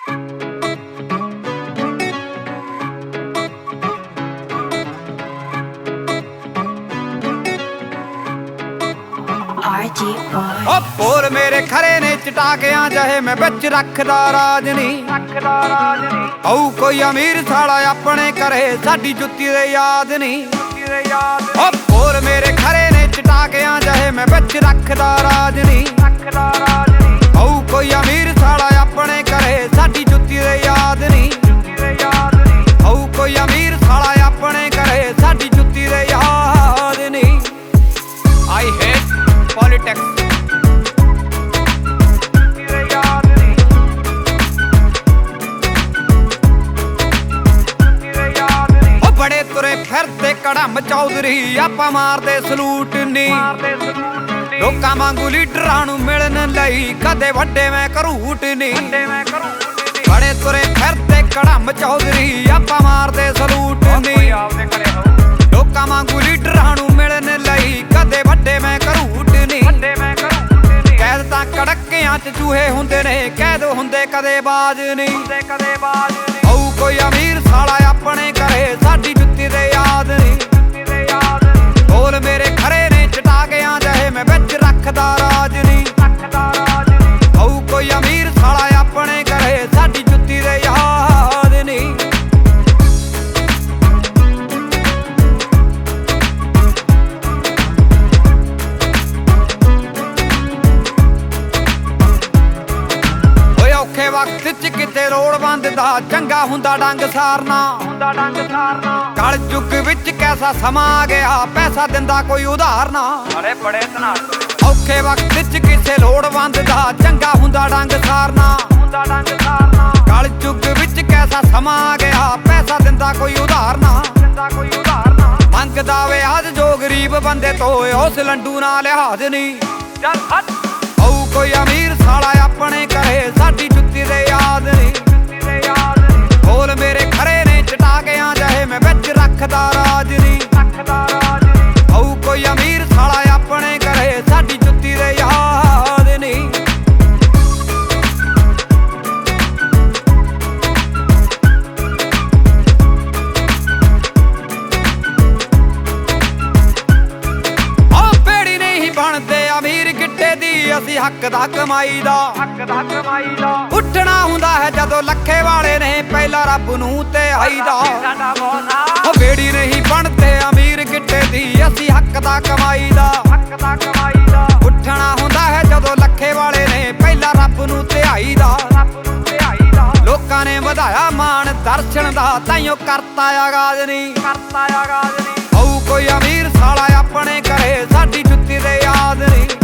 ਓ ਬੋਲ ਮੇਰੇ ਖਰੇ ਨੇ ਚਟਾਕਿਆਂ ਜਹੇ ਮੈਂ ਵਿੱਚ ਰੱਖਦਾ ਰਾਜ ਨਹੀਂ। ਆਉ ਕੋਈ ਅਮੀਰ ਸਾਲਾ ਆਪਣੇ ਕਰੇ ਸਾਡੀ ਜੁੱਤੀ ਦੇ ਯਾਦ ਨਹੀਂ। ਓ ਬੋਲ ਮੇਰੇ ਖਰੇ ਨੇ ਚਟਾਕਿਆਂ ਜਹੇ ਮੈਂ ਵਿੱਚ ਰੱਖਦਾ ਰਾਜ ਨਹੀਂ। ਆਉ ਕੋਈ ਅਮੀਰ ਸਾਲਾ ਆਪਣੇ ਕਰੇ ਸਾਡੀ ਜੁੱਤੀ ਦੇ ਯਾਦ ਨਹੀਂ। ਆਉ ਕੋਈ ਅਮੀਰ ਸਾਲਾ ਆਪਣੇ ਕਰੇ ਸਾਡੀ ਜੁੱਤੀ ਦੇ ਯਾਦ ਨਹੀਂ। I hate politics। ਬੜੇ ਤੁਰੇ ਫਿਰਦੇ ਕੜਮ ਚੌਧਰੀ ਆਪਾਂ ਮਾਰਦੇ ਸਲੂਟ ਨੀ। ਲੋਕਾਂ ਵਾਂਗੂ ਲੀਡਰਾਂ ਨੂੰ ਮਿਲਣ ਲਈ ਕਦੇ ਵੱਡੇ ਮੈਂ ਘਰੂਟ ਨੀ। ਬੜੇ ਤੁਰੇ ਫਿਰਦੇ ਕੜਮ ਚੌਧਰੀ ਆਪਾਂ ਮਾਰਦੇ ਸਲੂਟ ਨੀ। ਲੋਕਾਂ ਵਾਂਗੂ ਲੀਡਰਾਂ ਨੂੰ ਮਿਲਣ ਲਈ ਕਦੇ ਵੱਡੇ ਮੈਂ ਘਰੂਟ ਨੀ। ਕੈਦ ਤਾਂ ਕੜਕਿਆਂ ਚ ਚੂਹੇ ਹੁੰਦੇ ਨੇ, ਕੈਦ ਹੁੰਦੇ ਕਦੇ ਬਾਜ ਨਹੀਂ। ਆਉ ਕੋਈ ਅਮੀਰ ਸਾਲਾ ਆਪਣੇ ਕਰੇ ਸਾਡੀ ਜੁੱਤੀ ਦੇ ਯਾਦ ਨਹੀਂ। ਬੋਲ ਮੇਰੇ ਖਰੇ ਨੇ ਚਟਾਕਿਆਂ ਜਹੇ ਮੈਂ ਵਿੱਚ ਰੱਖਦਾ ਰਾਜ ਨਹੀਂ। ਆਉ ਕੋਈ ਅਮੀਰ ਸਾਲਾ ਆਪਣੇ ਕਰੇ ਸਾਡੀ ਜੁੱਤੀ ਦੇ ਯਾਦ ਨਹੀਂ। ਔਖੇ ਵਕਤ ਚ ਕਿਤੇ ਲੋੜਵੰਦ ਦਾ ਚੰਗਾ ਹੁੰਦਾ ਡੰਗ ਸਾਰਨਾ। ਕਲ ਯੁੱਗ ਵਿੱਚ ਕੈਸਾ ਸਮਾਂ ਆ ਗਿਆ ਪੈਸਾ ਦਿੰਦਾ ਕੋਈ ਉਧਾਰ ਨਾ। ਔਖੇ ਵਕਤ ਚ ਕਿਸੇ ਲੋੜਵੰਦ ਦਾ ਚੰਗਾ ਹੁੰਦਾ ਡੰਗ ਸਾਰਨਾ। ਕਲ ਯੁੱਗ ਵਿੱਚ ਕੈਸਾ ਸਮਾਂ ਆ ਗਿਆ ਪੈਸਾ ਦਿੰਦਾ ਕੋਈ ਉਧਾਰ ਨਾ। ਮੰਗਦਾ ਵਿਆਜ ਜੋ ਗਰੀਬ ਬੰਦੇ ਤੋਂ ਉਸ ਲੰਡੂ ਨਾਲ ਲਿਹਾਜ਼ ਨਹੀਂ। ਆਉ ਕੋਈ ਅਮੀਰ ਸਾਲਾ ਆਪਣੇ ਕਰੇ ਸਾਡੀ ਜੁੱਤੀ ਦੇ ਯਾਦ ਨਹੀਂ। ਬੋਲ ਮੇਰੇ ਖਰੇ ਨੇ ਚਟਾਕਿਆਂ ਜਹੇ ਮੈਂ ਵਿੱਚ ਰੱਖਦਾ ਰਾਜ ਨਹੀਂ। ਆਉ ਕੋਈ ਅਮੀਰ ਸਾਲਾ ਆਪਣੇ ਕਰੇ ਸਾਡੀ ਜੁੱਤੀ ਦੇ ਯਾਦ ਨਹੀਂ। ਬੇੜੀ ਨਹੀਂ ਬਣਦੇ ਅਮੀਰ ਗਿੱਟੇ ਦੀ ਅਸੀਂ ਹੱਕ ਦਾ ਕਮਾਈ ਦਾ। ਉੱਠਣਾ ਹੁੰਦਾ ਹੈ ਜਦੋਂ ਲੱਖੇ ਵਾਲੇ ਨੇ ਪਹਿਲਾਂ ਰੱਬ ਨੂੰ ਤੇ ਆਈ ਦਾ। ਬੇੜੀ ਨਹੀਂ ਬਣਦੇ ਅਮੀਰ ਗਿੱਟੇ ਦੀ ਅਸੀਂ ਹੱਕ ਦਾ ਕਮਾਈ ਦਾ। ਉੱਠਣਾ ਹੁੰਦਾ ਹੈ ਜਦੋਂ ਲੱਖੇ ਵਾਲੇ ਨੇ ਪਹਿਲਾਂ ਰੱਬ ਨੂੰ ਤੇ ਆਈ ਦਾ। ਲੋਕਾਂ ਨੇ ਵਧਾਇਆ ਮਾਣ ਦਰਸ਼ਨ ਦਾ ਤਾਈਓ ਕਰਤਾ ਆਗਾਜ਼ ਨਹੀਂ। ਆਉ ਕੋਈ ਅਮੀਰ ਸਾਲਾ ਆਪਣੇ ਕਰੇ ਸਾਡੀ ਜੁੱਤੀ ਦੇ ਯਾਦ ਨਹੀਂ।